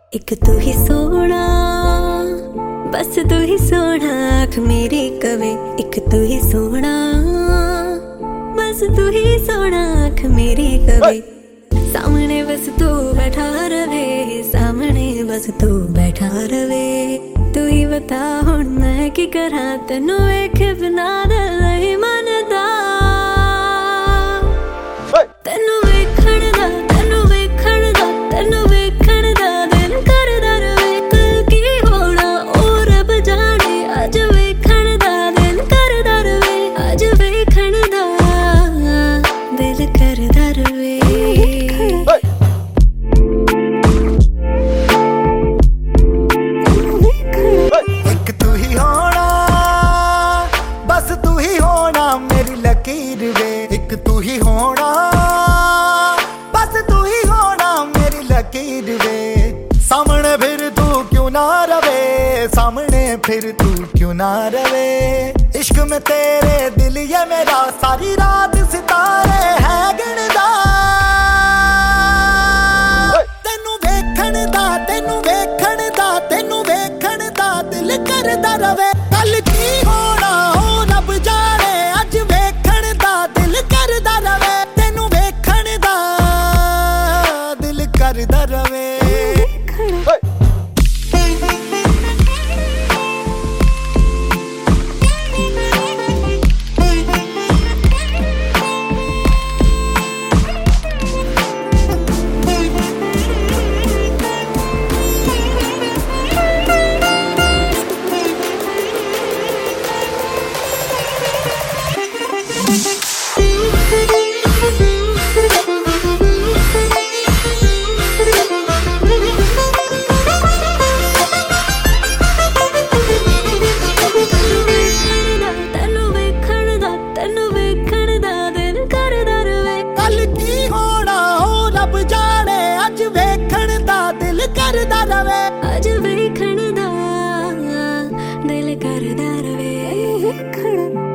एक तू ही सोना, बस तू ही सोना आँख मेरी कवे। एक तू ही सोना, बस तू ही सोना आँख मेरी कवे। सामने बस तू बैठा रवे, सामने बस तू बैठा रवे। तू ही बता हुण मैं की करा, तेनू वेखे बिना दिल नहीं मनदा। तेनू वेखण दा, तेनू वेखण दा, तेनू वेखण दा दिल करदा रवे। कल की होना ओ रब जाने, अज वेखण दा दिल करदा रवे। अज वेखण दा दिल करदा रवे। एक तू ही होना, बस तू ही होना मेरी लकीर वे। एक तू ही होना, बस तू ही होना मेरी लकीर वे। सामने फिर तू क्यों ना रवे, सामने फिर तू क्यों ना रवे। इश्क में तेरे दिल ये मेरा सारी रात सितारे है गिनदा। तेनू वेखण दा, तेनू वेखण दा, तेनू वेखण दा दिल करदा रवे। कल की होना हो रब जाने, अज वेखण दा दिल करदा रवे। तेनू वेखण दा दिल करदा रवे। करदा रवे, अज वेखण दा दिल करदा रवे।